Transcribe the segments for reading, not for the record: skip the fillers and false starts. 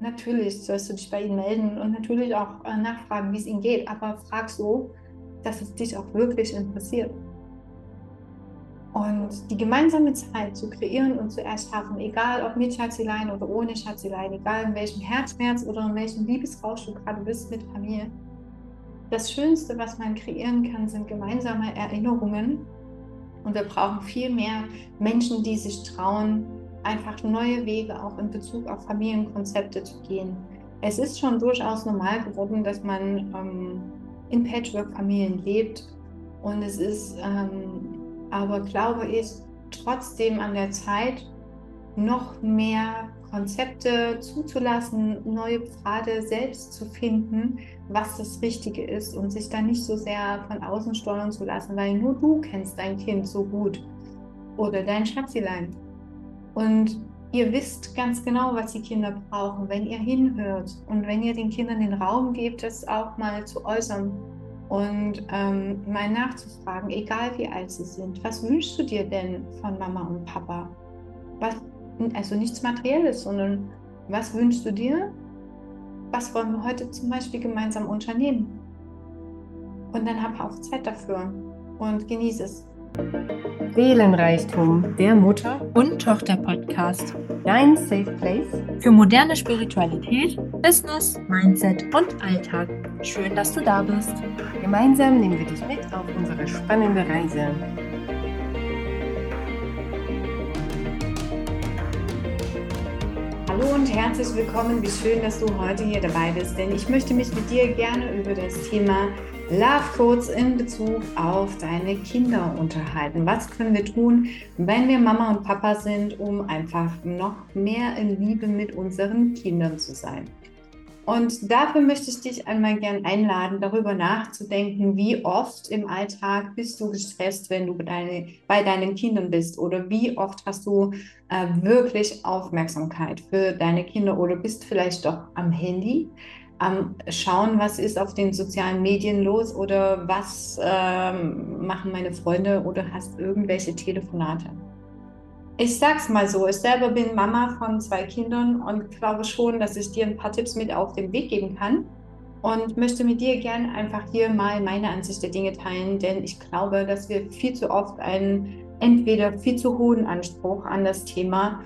natürlich sollst du dich bei ihnen melden und natürlich auch nachfragen, wie es ihnen geht, aber frag so, dass es dich auch wirklich interessiert. Und die gemeinsame Zeit zu kreieren und zu erschaffen, egal ob mit Schatzelein oder ohne Schatzelein, egal in welchem Herzschmerz oder in welchem Liebesrausch du gerade bist mit Familie, das Schönste, was man kreieren kann, sind gemeinsame Erinnerungen. Und wir brauchen viel mehr Menschen, die sich trauen, einfach neue Wege auch in Bezug auf Familienkonzepte zu gehen. Es ist schon durchaus normal geworden, dass man in Patchwork-Familien lebt. Und es ist aber, glaube ich, trotzdem an der Zeit, noch mehr Konzepte zuzulassen, neue Pfade selbst zu finden, was das Richtige ist und sich da nicht so sehr von außen steuern zu lassen, weil nur du kennst dein Kind so gut oder dein Schatzilein. Und ihr wisst ganz genau, was die Kinder brauchen, wenn ihr hinhört und wenn ihr den Kindern den Raum gebt, das auch mal zu äußern und mal nachzufragen, egal wie alt sie sind. Was wünschst du dir denn von Mama und Papa? Also nichts Materielles, sondern was wünschst du dir? Was wollen wir heute zum Beispiel gemeinsam unternehmen? Und dann hab auch Zeit dafür und genieße es. Seelenreichtum, der Mutter- und Tochter-Podcast. Dein Safe Place für moderne Spiritualität, Business, Mindset und Alltag. Schön, dass du da bist. Gemeinsam nehmen wir dich mit auf unsere spannende Reise. Hallo und herzlich willkommen. Wie schön, dass du heute hier dabei bist, denn ich möchte mich mit dir gerne über das Thema Love Codes in Bezug auf deine Kinder unterhalten. Was können wir tun, wenn wir Mama und Papa sind, um einfach noch mehr in Liebe mit unseren Kindern zu sein? Und dafür möchte ich dich einmal gern einladen, darüber nachzudenken, wie oft im Alltag bist du gestresst, wenn du bei deinen Kindern bist, oder wie oft hast du wirklich Aufmerksamkeit für deine Kinder oder bist vielleicht doch am Handy, am Schauen, was ist auf den sozialen Medien los oder was machen meine Freunde oder hast irgendwelche Telefonate. Ich sag's mal so, ich selber bin Mama von 2 Kindern und glaube schon, dass ich dir ein paar Tipps mit auf den Weg geben kann und möchte mit dir gerne einfach hier mal meine Ansicht der Dinge teilen, denn ich glaube, dass wir viel zu oft einen entweder viel zu hohen Anspruch an das Thema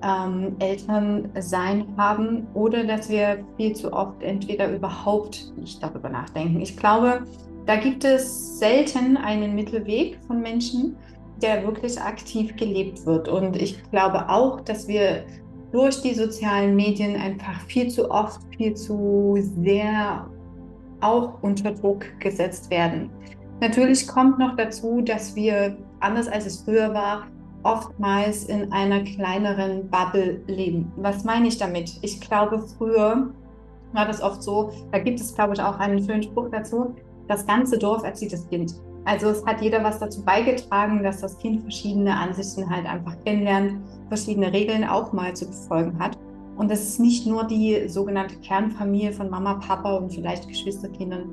Elternsein haben oder dass wir viel zu oft entweder überhaupt nicht darüber nachdenken. Ich glaube, da gibt es selten einen Mittelweg von Menschen, der wirklich aktiv gelebt wird. Und ich glaube auch, dass wir durch die sozialen Medien einfach viel zu oft, viel zu sehr auch unter Druck gesetzt werden. Natürlich kommt noch dazu, dass wir, anders als es früher war, oftmals in einer kleineren Bubble leben. Was meine ich damit? Ich glaube, früher war das oft so, da gibt es, glaube ich, auch einen schönen Spruch dazu, das ganze Dorf erzieht das Kind. Also es hat jeder was dazu beigetragen, dass das Kind verschiedene Ansichten halt einfach kennenlernt, verschiedene Regeln auch mal zu befolgen hat. Und dass es nicht nur die sogenannte Kernfamilie von Mama, Papa und vielleicht Geschwisterkindern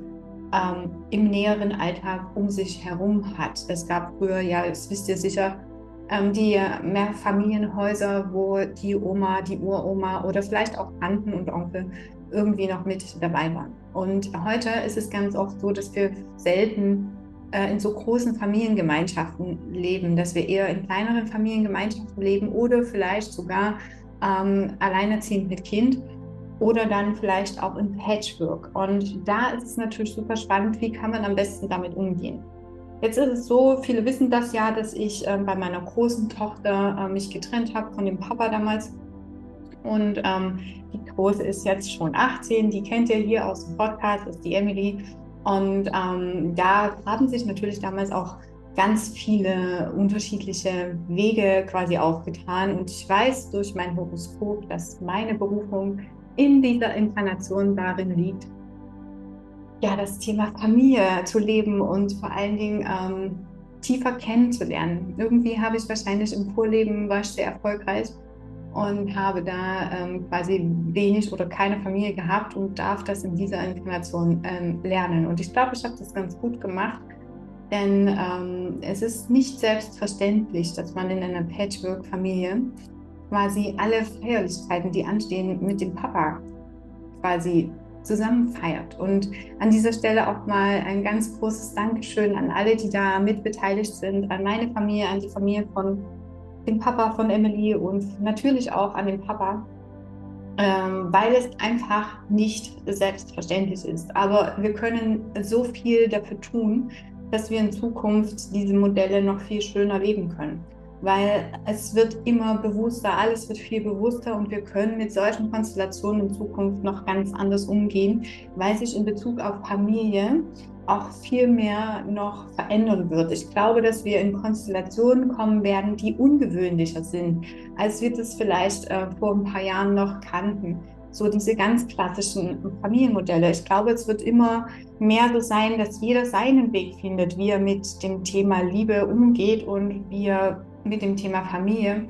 im näheren Alltag um sich herum hat. Es gab früher, ja, das wisst ihr sicher, die Mehrfamilienhäuser, wo die Oma, die Uroma oder vielleicht auch Tanten und Onkel irgendwie noch mit dabei waren. Und heute ist es ganz oft so, dass wir selten in so großen Familiengemeinschaften leben, dass wir eher in kleineren Familiengemeinschaften leben oder vielleicht sogar alleinerziehend mit Kind oder dann vielleicht auch in Patchwork. Und da ist es natürlich super spannend, wie kann man am besten damit umgehen. Jetzt ist es so, viele wissen das ja, dass ich bei meiner großen Tochter mich getrennt habe von dem Papa damals. Und die Große ist jetzt schon 18, die kennt ihr hier aus dem Podcast, ist die Emily. Und da haben sich natürlich damals auch ganz viele unterschiedliche Wege quasi aufgetan. Und ich weiß durch mein Horoskop, dass meine Berufung in dieser Inkarnation darin liegt, ja, das Thema Familie zu leben und vor allen Dingen tiefer kennenzulernen. Irgendwie habe ich wahrscheinlich im Vorleben war ich sehr erfolgreich und habe da quasi wenig oder keine Familie gehabt und darf das in dieser Inkarnation lernen. Und ich glaube, ich habe das ganz gut gemacht, denn es ist nicht selbstverständlich, dass man in einer Patchwork-Familie quasi alle Feierlichkeiten, die anstehen, mit dem Papa quasi zusammen feiert. Und an dieser Stelle auch mal ein ganz großes Dankeschön an alle, die da mitbeteiligt sind, an meine Familie, an die Familie von dem Papa von Emily und natürlich auch an den Papa, weil es einfach nicht selbstverständlich ist. Aber wir können so viel dafür tun, dass wir in Zukunft diese Modelle noch viel schöner leben können. Weil es wird immer bewusster, alles wird viel bewusster und wir können mit solchen Konstellationen in Zukunft noch ganz anders umgehen, weil sich in Bezug auf Familie auch viel mehr noch verändern wird. Ich glaube, dass wir in Konstellationen kommen werden, die ungewöhnlicher sind, als wir das vielleicht vor ein paar Jahren noch kannten. So diese ganz klassischen Familienmodelle. Ich glaube, es wird immer mehr so sein, dass jeder seinen Weg findet, wie er mit dem Thema Liebe umgeht und wie er mit dem Thema Familie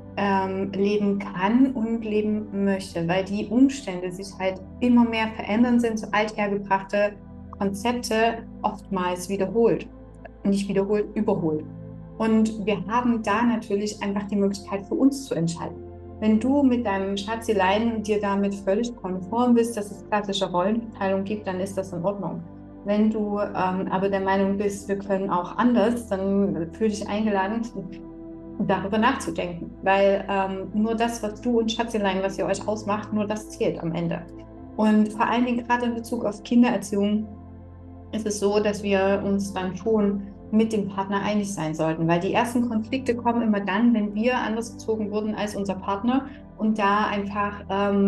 leben kann und leben möchte, weil die Umstände sich halt immer mehr verändern, sind so althergebrachte Konzepte oftmals wiederholt. Nicht wiederholt, überholt. Und wir haben da natürlich einfach die Möglichkeit für uns zu entscheiden. Wenn du mit deinem Schatzelein dir damit völlig konform bist, dass es klassische Rollenverteilung gibt, dann ist das in Ordnung. Wenn du aber der Meinung bist, wir können auch anders, dann fühle dich eingeladen, darüber nachzudenken. Weil nur das, was du und Schatzelein, was ihr euch ausmacht, nur das zählt am Ende. Und vor allen Dingen gerade in Bezug auf Kindererziehung ist es so, dass wir uns dann schon mit dem Partner einig sein sollten, weil die ersten Konflikte kommen immer dann, wenn wir anders erzogen wurden als unser Partner und da einfach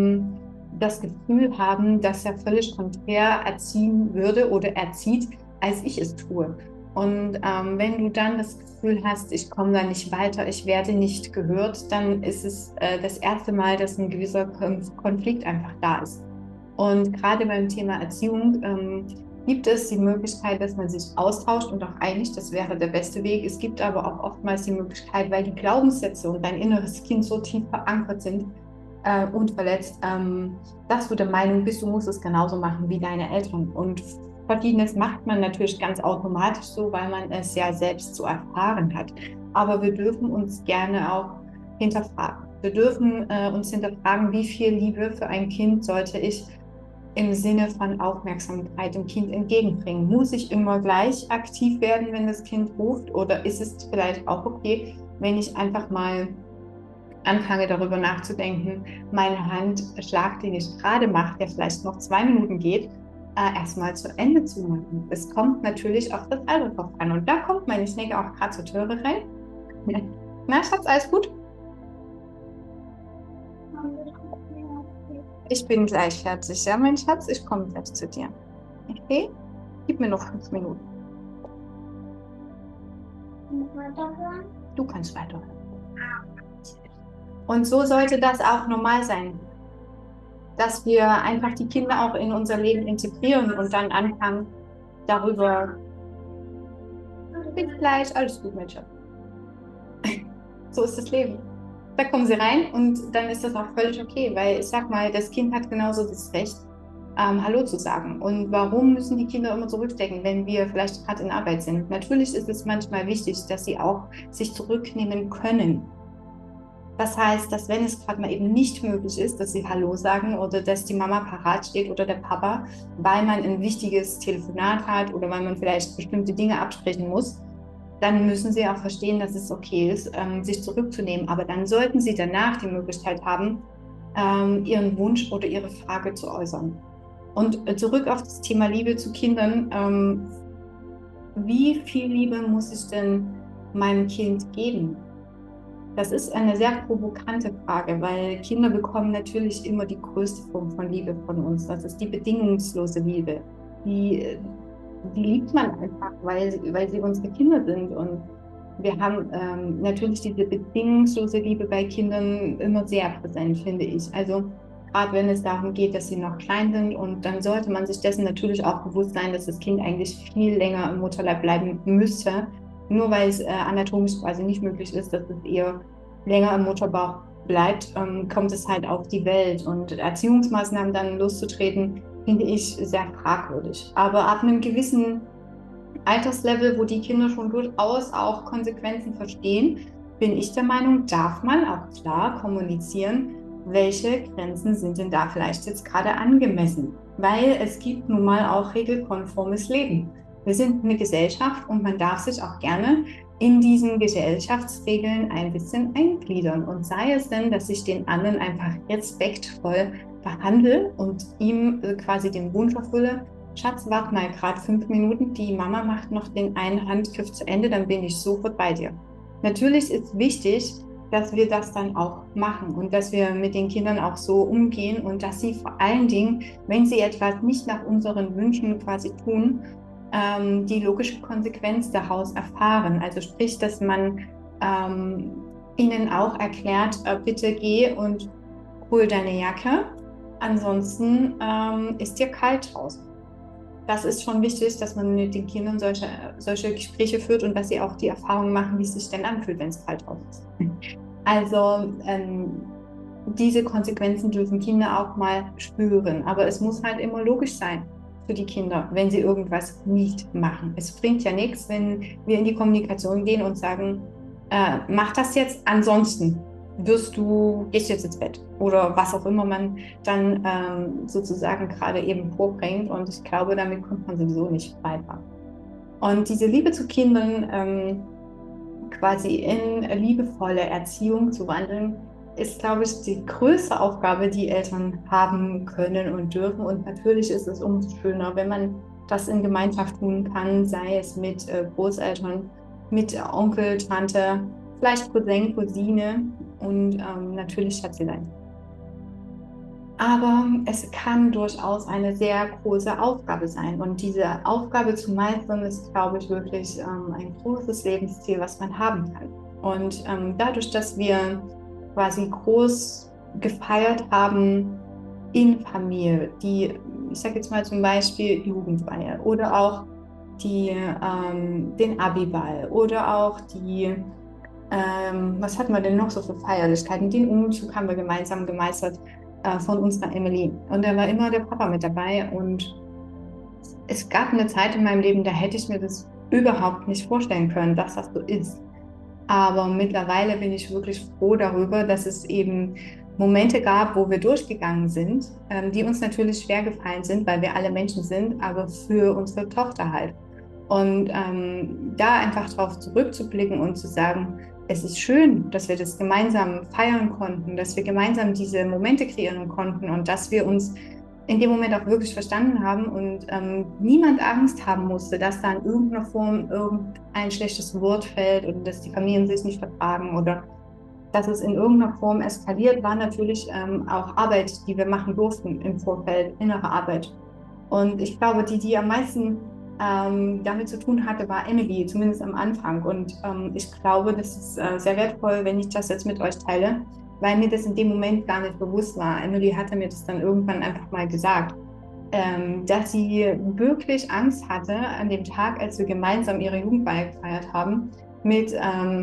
das Gefühl haben, dass er völlig konträr erziehen würde oder erzieht, als ich es tue. Und wenn du dann das Gefühl hast, ich komme da nicht weiter, ich werde nicht gehört, dann ist es das erste Mal, dass ein gewisser Konflikt einfach da ist. Und gerade beim Thema Erziehung gibt es die Möglichkeit, dass man sich austauscht und auch einigt, das wäre der beste Weg. Es gibt aber auch oftmals die Möglichkeit, weil die Glaubenssätze und dein inneres Kind so tief verankert sind und verletzt, dass du der Meinung bist, du musst es genauso machen wie deine Eltern. Und Verschiedenes macht man natürlich ganz automatisch so, weil man es ja selbst so erfahren hat. Aber wir dürfen uns gerne auch hinterfragen. Wir dürfen uns hinterfragen, wie viel Liebe für ein Kind sollte ich im Sinne von Aufmerksamkeit dem Kind entgegenbringen. Muss ich immer gleich aktiv werden, wenn das Kind ruft? Oder ist es vielleicht auch okay, wenn ich einfach mal anfange darüber nachzudenken, meine Handschlag, den ich gerade mache, der vielleicht noch 2 Minuten geht, erstmal zu Ende zu machen. Es kommt natürlich auf das Alter drauf an. Und da kommt meine Schnecke auch gerade zur Türe rein. Na, Schatz, alles gut? Ich bin gleich fertig, ja, mein Schatz? Ich komme gleich zu dir. Okay? Gib mir noch 5 Minuten. Du kannst weiterhören. Und so sollte das auch normal sein, dass wir einfach die Kinder auch in unser Leben integrieren und dann anfangen, darüber. Bis gleich, alles gut, Mädchen. So ist das Leben. Da kommen sie rein und dann ist das auch völlig okay, weil ich sag mal, das Kind hat genauso das Recht, Hallo zu sagen. Und warum müssen die Kinder immer zurückstecken, wenn wir vielleicht gerade in Arbeit sind? Natürlich ist es manchmal wichtig, dass sie auch sich zurücknehmen können. Das heißt, dass wenn es gerade mal eben nicht möglich ist, dass sie Hallo sagen oder dass die Mama parat steht oder der Papa, weil man ein wichtiges Telefonat hat oder weil man vielleicht bestimmte Dinge absprechen muss, dann müssen sie auch verstehen, dass es okay ist, sich zurückzunehmen. Aber dann sollten sie danach die Möglichkeit haben, ihren Wunsch oder ihre Frage zu äußern. Und zurück auf das Thema Liebe zu Kindern. Wie viel Liebe muss ich denn meinem Kind geben? Das ist eine sehr provokante Frage, weil Kinder bekommen natürlich immer die größte Form von Liebe von uns. Das ist die bedingungslose Liebe. Die liebt man einfach, weil sie unsere Kinder sind. Und wir haben natürlich diese bedingungslose Liebe bei Kindern immer sehr präsent, finde ich. Also gerade wenn es darum geht, dass sie noch klein sind, und dann sollte man sich dessen natürlich auch bewusst sein, dass das Kind eigentlich viel länger im Mutterleib bleiben müsste. Nur weil es anatomisch quasi nicht möglich ist, dass es eher länger im Mutterbauch bleibt, kommt es halt auf die Welt. Und Erziehungsmaßnahmen dann loszutreten, finde ich sehr fragwürdig. Aber ab einem gewissen Alterslevel, wo die Kinder schon durchaus auch Konsequenzen verstehen, bin ich der Meinung, darf man auch klar kommunizieren, welche Grenzen sind denn da vielleicht jetzt gerade angemessen? Weil es gibt nun mal auch regelkonformes Leben. Wir sind eine Gesellschaft und man darf sich auch gerne in diesen Gesellschaftsregeln ein bisschen eingliedern. Und sei es denn, dass ich den anderen einfach respektvoll behandle und ihm quasi den Wunsch erfülle, Schatz, warte mal gerade 5 Minuten, die Mama macht noch den einen Handgriff zu Ende, dann bin ich sofort bei dir. Natürlich ist wichtig, dass wir das dann auch machen und dass wir mit den Kindern auch so umgehen und dass sie vor allen Dingen, wenn sie etwas nicht nach unseren Wünschen quasi tun, die logische Konsequenz daraus erfahren. Also sprich, dass man ihnen auch erklärt, bitte geh und hol deine Jacke, ansonsten ist dir kalt draußen. Das ist schon wichtig, dass man mit den Kindern solche Gespräche führt und dass sie auch die Erfahrung machen, wie es sich denn anfühlt, wenn es kalt draußen ist. Also diese Konsequenzen dürfen Kinder auch mal spüren. Aber es muss halt immer logisch sein für die Kinder, wenn sie irgendwas nicht machen. Es bringt ja nichts, wenn wir in die Kommunikation gehen und sagen, mach das jetzt, ansonsten gehst du jetzt ins Bett oder was auch immer man dann sozusagen gerade eben vorbringt. Und ich glaube, damit kommt man sowieso nicht weiter. Und diese Liebe zu Kindern quasi in liebevolle Erziehung zu wandeln, ist, glaube ich, die größte Aufgabe, die Eltern haben können und dürfen. Und natürlich ist es umso schöner, wenn man das in Gemeinschaft tun kann, sei es mit Großeltern, mit Onkel, Tante, vielleicht Cousin, Cousine und natürlich Schatzelein. Aber es kann durchaus eine sehr große Aufgabe sein. Und diese Aufgabe zu meistern, ist, glaube ich, wirklich ein großes Lebensziel, was man haben kann. Und dadurch, dass wir quasi groß gefeiert haben in Familie, ich sage jetzt mal zum Beispiel Jugendweihe oder auch den Abiball oder auch was hatten wir denn noch so für Feierlichkeiten? Den Umzug haben wir gemeinsam gemeistert von unserer Emily. Und da war immer der Papa mit dabei. Und es gab eine Zeit in meinem Leben, da hätte ich mir das überhaupt nicht vorstellen können, dass das so ist. Aber mittlerweile bin ich wirklich froh darüber, dass es eben Momente gab, wo wir durchgegangen sind, die uns natürlich schwer gefallen sind, weil wir alle Menschen sind, aber für unsere Tochter halt. Und da einfach darauf zurückzublicken und zu sagen, es ist schön, dass wir das gemeinsam feiern konnten, dass wir gemeinsam diese Momente kreieren konnten und dass wir uns in dem Moment auch wirklich verstanden haben und niemand Angst haben musste, dass da in irgendeiner Form irgendein schlechtes Wort fällt oder dass die Familien sich nicht vertragen oder dass es in irgendeiner Form eskaliert, war natürlich auch Arbeit, die wir machen durften im Vorfeld, innere Arbeit. Und ich glaube, die am meisten damit zu tun hatte, war Emily, zumindest am Anfang. Und ich glaube, das ist sehr wertvoll, wenn ich das jetzt mit euch teile, weil mir das in dem Moment gar nicht bewusst war. Emily hatte mir das dann irgendwann einfach mal gesagt, dass sie wirklich Angst hatte an dem Tag, als wir gemeinsam ihre Jugendweihe gefeiert haben, mit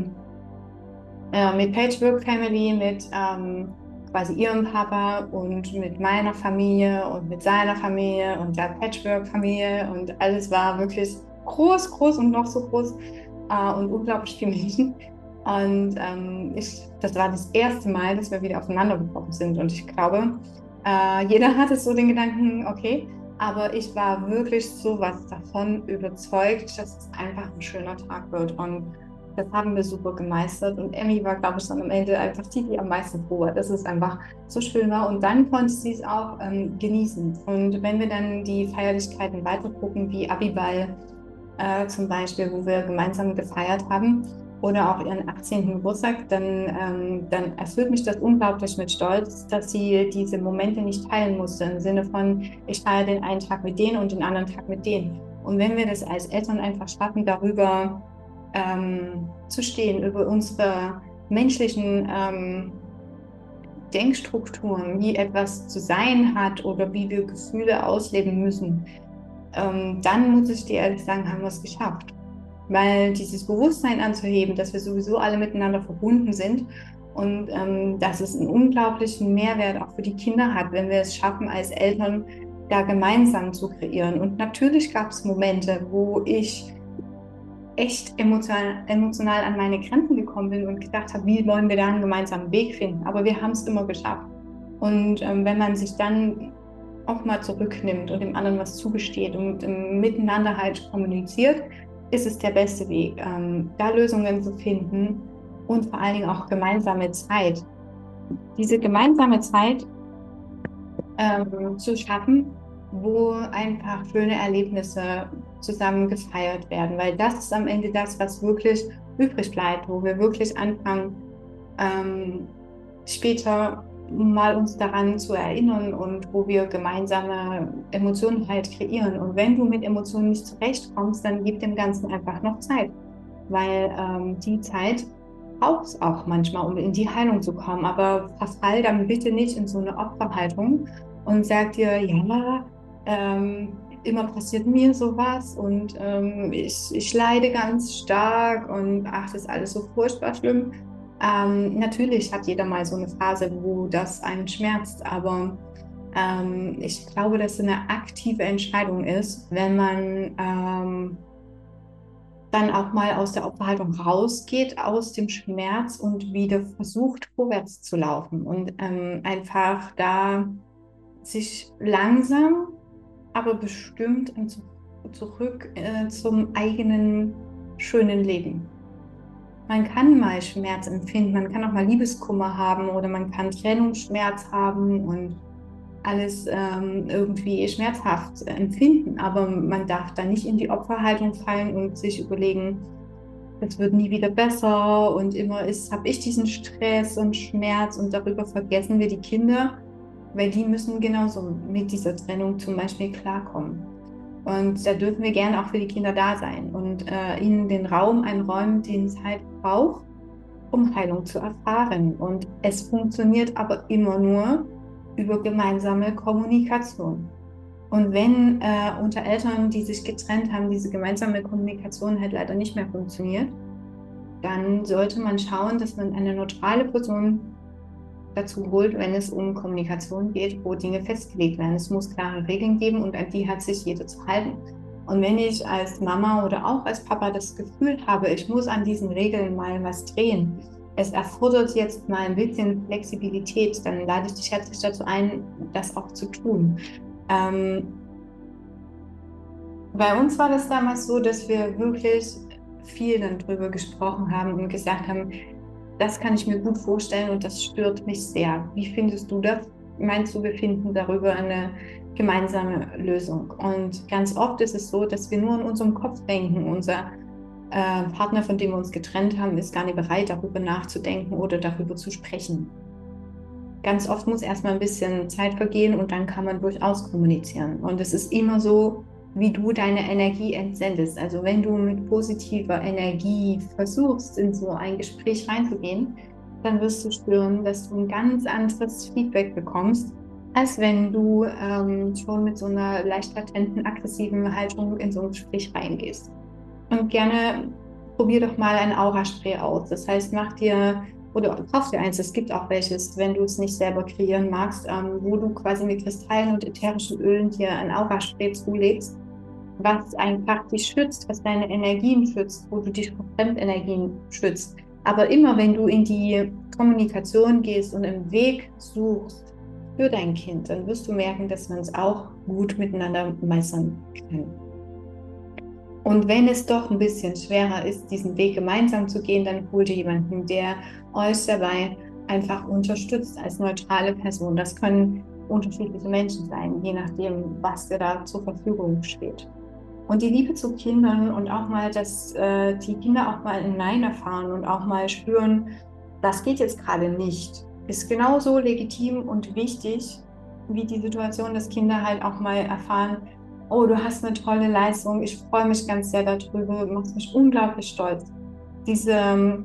Patchwork Family, mit quasi ihrem Papa und mit meiner Familie und mit seiner Familie und der Patchwork-Familie und alles war wirklich groß, groß und noch so groß und unglaublich viele Menschen. Und das war das erste Mal, dass wir wieder aufeinander gekommen sind. Und ich glaube, jeder hatte so den Gedanken, okay, aber ich war wirklich sowas davon überzeugt, dass es einfach ein schöner Tag wird. Und das haben wir super gemeistert. Und Emmy war, glaube ich, dann am Ende einfach die am meisten froh war, dass es einfach so schön war. Und dann konnte sie es auch genießen. Und wenn wir dann die Feierlichkeiten weiter gucken, wie Abiball zum Beispiel, wo wir gemeinsam gefeiert haben, oder auch ihren 18. Geburtstag, dann erfüllt mich das unglaublich mit Stolz, dass sie diese Momente nicht teilen musste, im Sinne von, ich feiere den einen Tag mit denen und den anderen Tag mit denen. Und wenn wir das als Eltern einfach schaffen, darüber zu stehen, über unsere menschlichen Denkstrukturen, wie etwas zu sein hat oder wie wir Gefühle ausleben müssen, dann muss ich dir ehrlich sagen, haben wir es geschafft. Weil dieses Bewusstsein anzuheben, dass wir sowieso alle miteinander verbunden sind und dass es einen unglaublichen Mehrwert auch für die Kinder hat, wenn wir es schaffen, als Eltern da gemeinsam zu kreieren. Und natürlich gab es Momente, wo ich echt emotional an meine Grenzen gekommen bin und gedacht habe, wie wollen wir da einen gemeinsamen Weg finden? Aber wir haben es immer geschafft. Und wenn man sich dann auch mal zurücknimmt und dem anderen was zugesteht und miteinander halt kommuniziert, ist es der beste Weg, da Lösungen zu finden und vor allen Dingen auch gemeinsame Zeit. Diese gemeinsame Zeit zu schaffen, wo einfach schöne Erlebnisse zusammen gefeiert werden, weil das ist am Ende das, was wirklich übrig bleibt, wo wir wirklich anfangen, später mal uns daran zu erinnern und wo wir gemeinsame Emotionen halt kreieren. Und wenn du mit Emotionen nicht zurechtkommst, dann gib dem Ganzen einfach noch Zeit, weil die Zeit braucht es auch manchmal, um in die Heilung zu kommen. Aber verfall dann bitte nicht in so eine Opferhaltung und sag dir, ja, immer passiert mir sowas und ich leide ganz stark und ach, das ist alles so furchtbar schlimm. Natürlich hat jeder mal so eine Phase, wo das einen schmerzt, aber ich glaube, dass es eine aktive Entscheidung ist, wenn man dann auch mal aus der Opferhaltung rausgeht, aus dem Schmerz und wieder versucht, vorwärts zu laufen und einfach da sich langsam, aber bestimmt zurück zum eigenen schönen Leben. Man kann mal Schmerz empfinden, man kann auch mal Liebeskummer haben oder man kann Trennungsschmerz haben und alles irgendwie schmerzhaft empfinden, aber man darf da nicht in die Opferhaltung fallen und sich überlegen, es wird nie wieder besser und immer habe ich diesen Stress und Schmerz und darüber vergessen wir die Kinder, weil die müssen genauso mit dieser Trennung zum Beispiel klarkommen. Und da dürfen wir gerne auch für die Kinder da sein und ihnen den Raum einräumen, den es halt braucht, um Heilung zu erfahren. Und es funktioniert aber immer nur über gemeinsame Kommunikation. Und wenn unter Eltern, die sich getrennt haben, diese gemeinsame Kommunikation halt leider nicht mehr funktioniert, dann sollte man schauen, dass man eine neutrale Person dazu holt, wenn es um Kommunikation geht, wo Dinge festgelegt werden. Es muss klare Regeln geben und an die hat sich jeder zu halten. Und wenn ich als Mama oder auch als Papa das Gefühl habe, ich muss an diesen Regeln mal was drehen, es erfordert jetzt mal ein bisschen Flexibilität, dann lade ich dich herzlich dazu ein, das auch zu tun. Bei uns war das damals so, dass wir wirklich viel dann drüber gesprochen haben und gesagt haben, das kann ich mir gut vorstellen und das stört mich sehr. Wie findest du das? Meinst du, wir finden darüber eine gemeinsame Lösung? Und ganz oft ist es so, dass wir nur in unserem Kopf denken. Unser Partner, von dem wir uns getrennt haben, ist gar nicht bereit, darüber nachzudenken oder darüber zu sprechen. Ganz oft muss erstmal ein bisschen Zeit vergehen und dann kann man durchaus kommunizieren. Und es ist immer so, wie du deine Energie entsendest. Also wenn du mit positiver Energie versuchst, in so ein Gespräch reinzugehen, dann wirst du spüren, dass du ein ganz anderes Feedback bekommst, als wenn du schon mit so einer leicht latenten, aggressiven Haltung in so ein Gespräch reingehst. Und gerne probier doch mal ein Aura-Spray aus. Das heißt, mach dir oder kauf dir eins, es gibt auch welches, wenn du es nicht selber kreieren magst, wo du quasi mit Kristallen und ätherischen Ölen dir ein Aura-Spray zulegst, was einfach dich schützt, was deine Energien schützt, wo du dich vor Fremdenergien schützt. Aber immer wenn du in die Kommunikation gehst und einen Weg suchst für dein Kind, dann wirst du merken, dass man es auch gut miteinander meistern kann. Und wenn es doch ein bisschen schwerer ist, diesen Weg gemeinsam zu gehen, dann hol dir jemanden, der euch dabei einfach unterstützt als neutrale Person. Das können unterschiedliche Menschen sein, je nachdem, was dir da zur Verfügung steht. Und die Liebe zu Kindern und auch mal, dass die Kinder auch mal ein Nein erfahren und auch mal spüren, das geht jetzt gerade nicht, ist genauso legitim und wichtig, wie die Situation, dass Kinder halt auch mal erfahren, oh, du hast eine tolle Leistung, ich freue mich ganz sehr darüber, du machst mich unglaublich stolz. Diese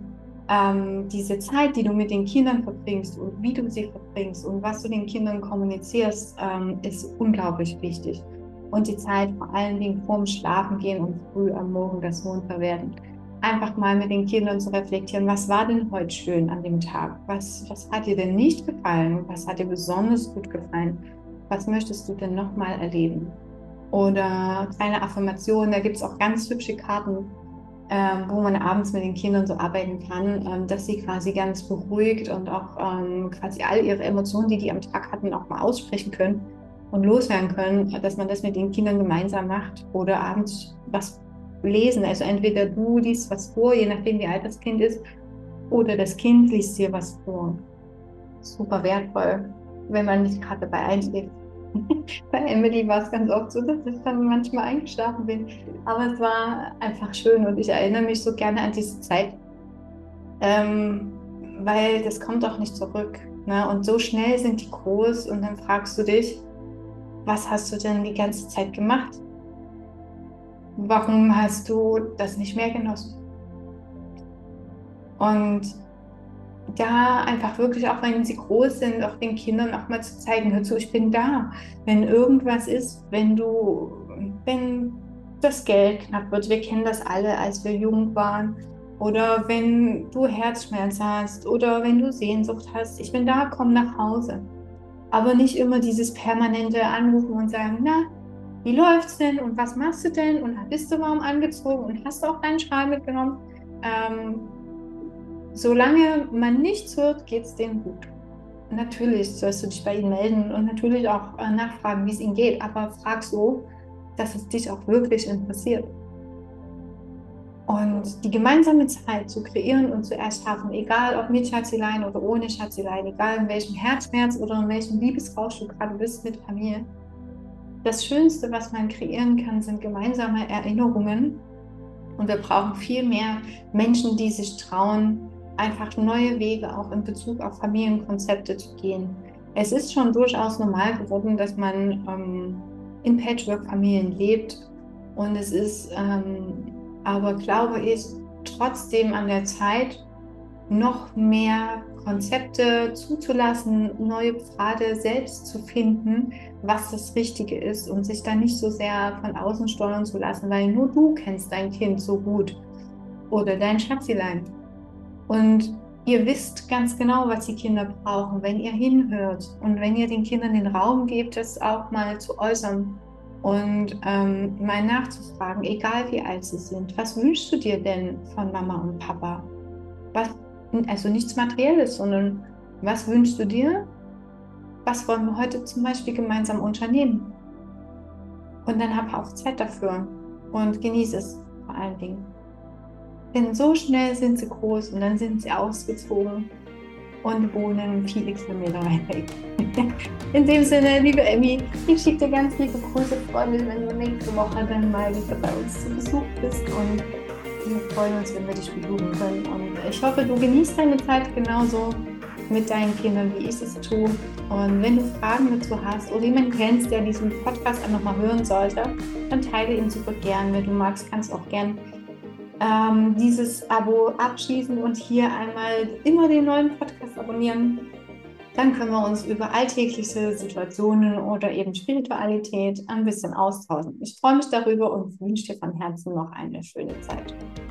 Zeit, die du mit den Kindern verbringst und wie du sie verbringst und was du den Kindern kommunizierst, ist unglaublich wichtig. Und die Zeit vor allen Dingen vorm Schlafengehen und früh am Morgen das Munterwerden. Einfach mal mit den Kindern zu reflektieren, was war denn heute schön an dem Tag? Was hat dir denn nicht gefallen? Was hat dir besonders gut gefallen? Was möchtest du denn nochmal erleben? Oder kleine Affirmationen, da gibt es auch ganz hübsche Karten, wo man abends mit den Kindern so arbeiten kann, dass sie quasi ganz beruhigt und auch quasi all ihre Emotionen, die am Tag hatten, auch mal aussprechen können und loswerden können, dass man das mit den Kindern gemeinsam macht oder abends was lesen. Also entweder du liest was vor, je nachdem wie alt das Kind ist, oder das Kind liest dir was vor. Super wertvoll, wenn man nicht gerade dabei einschläft. Bei Emily war es ganz oft so, dass ich dann manchmal eingeschlafen bin. Aber es war einfach schön und ich erinnere mich so gerne an diese Zeit, weil das kommt auch nicht zurück. Ne? Und so schnell sind die groß und dann fragst du dich, was hast du denn die ganze Zeit gemacht? Warum hast du das nicht mehr genossen? Und da einfach wirklich, auch wenn sie groß sind, auch den Kindern auch mal zu zeigen, hör zu, ich bin da. Wenn irgendwas ist, wenn das Geld knapp wird, wir kennen das alle, als wir jung waren, oder wenn du Herzschmerz hast oder wenn du Sehnsucht hast, ich bin da, komm nach Hause. Aber nicht immer dieses permanente Anrufen und sagen, na, wie läuft's denn und was machst du denn und bist du warm angezogen und hast du auch deinen Schal mitgenommen? Solange man nichts hört, geht es denen gut. Natürlich sollst du dich bei ihnen melden und natürlich auch nachfragen, wie es ihnen geht, aber frag so, dass es dich auch wirklich interessiert. Und die gemeinsame Zeit zu kreieren und zu erschaffen, egal ob mit Schatzelein oder ohne Schatzelein, egal in welchem Herzschmerz oder in welchem Liebesrausch du gerade bist mit Familie, das Schönste, was man kreieren kann, sind gemeinsame Erinnerungen. Und wir brauchen viel mehr Menschen, die sich trauen, einfach neue Wege auch in Bezug auf Familienkonzepte zu gehen. Es ist schon durchaus normal geworden, dass man in Patchwork-Familien lebt. Und es ist aber, glaube ich, trotzdem an der Zeit, noch mehr Konzepte zuzulassen, neue Pfade selbst zu finden, was das Richtige ist und sich da nicht so sehr von außen steuern zu lassen, weil nur du kennst dein Kind so gut oder dein Schatzelein. Und ihr wisst ganz genau, was die Kinder brauchen, wenn ihr hinhört und wenn ihr den Kindern den Raum gebt, das auch mal zu äußern und mal nachzufragen, egal wie alt sie sind. Was wünschst du dir denn von Mama und Papa? Also nichts Materielles, sondern was wünschst du dir? Was wollen wir heute zum Beispiel gemeinsam unternehmen? Und dann hab auch Zeit dafür und genieße es vor allen Dingen. Denn so schnell sind sie groß und dann sind sie ausgezogen und wohnen viele Kilometer weit weg. In dem Sinne, liebe Emmy, ich schicke dir ganz liebe Grüße, freue mich, wenn du nächste Woche dann mal wieder bei uns zu Besuch bist und wir freuen uns, wenn wir dich besuchen können. Und ich hoffe, du genießt deine Zeit genauso mit deinen Kindern, wie ich es tue. Und wenn du Fragen dazu hast oder jemanden kennst, der diesen Podcast auch nochmal hören sollte, dann teile ihn super gern. Wenn du magst, kannst du auch gern dieses Abo abschließen und hier einmal immer den neuen Podcast abonnieren. Dann können wir uns über alltägliche Situationen oder eben Spiritualität ein bisschen austauschen. Ich freue mich darüber und wünsche dir von Herzen noch eine schöne Zeit.